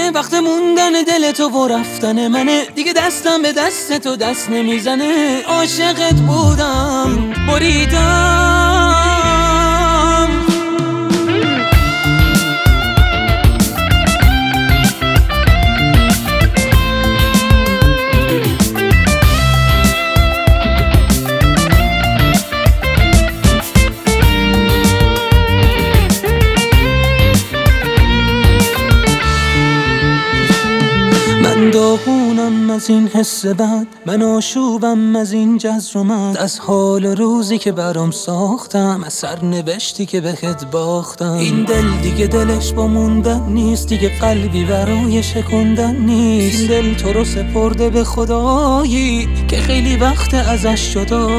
وقت موندن دل تو و رفتن منه، دیگه دستم به دست تو دست نمیزنه. عاشقت بودم بریدم. من داغونم از این حس بد، من آشوبم از این جزر و مد، از حال و روزی که برام ساختم، از سرنوشتی که بهت باختم. این دل دیگه دلش با موندن نیست، دیگه قلبی برای شکندن نیست. این دل تو رو سپرده به خدایی که خیلی وقت ازش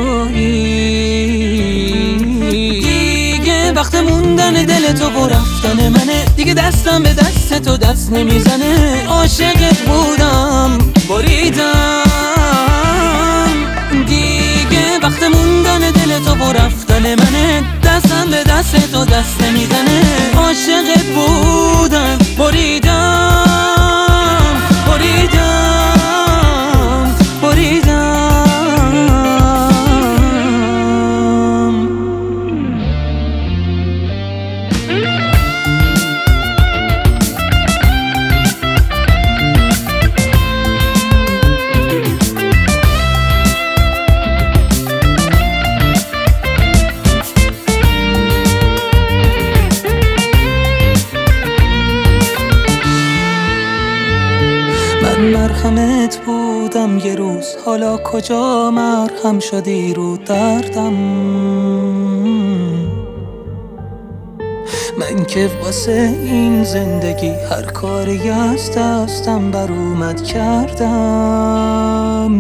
جدایی. دیگه وقت موندن دل تو و رفتن منه، دیگه دستم به دست تو دست نمیزنه. عاشقت بودم بریدم. دیگه وقت موندن دل تو و رفتن منه، دستم به دست تو دست نمیزنه. عاشقت بودم بریدم بریدم بریدم. مرهمت بودم یه روز، حالا کجا مرهم شدی رو دردم. من که واسه این زندگی هر کاری از دستم بر اومد کردم.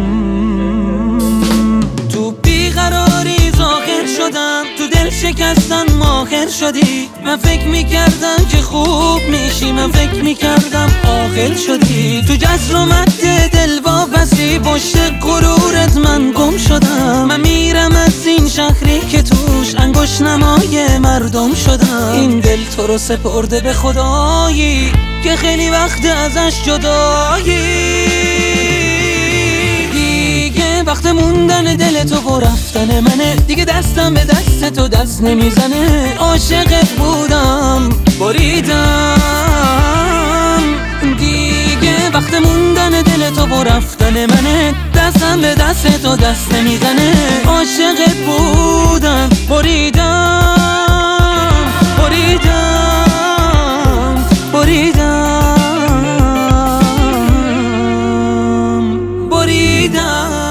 تو بیقراری ظاهر شدم، تو دل شکستن ماهر شدی. من فکر میکردم که خوب میشی، من فکر میکردم عاقل شدی. تو جزر و مد دل واپسی، پشت غرورت من گم شدم. من میرم از این شهری که توش انگشت نمای مردم شدم. این دل تو رو سپرده به خدایی که خیلی وقت ازش جدایی. وقت موندن دل تو و رفتن منه، دیگه دستم به دست تو دست نمیزنه. عاشقت بودم بریدم. دیگه وقت موندن دل تو و رفتن منه، دستم به دست تو دست نمیزنه. عاشقت بودم بریدم بریدم بریدم بریدم.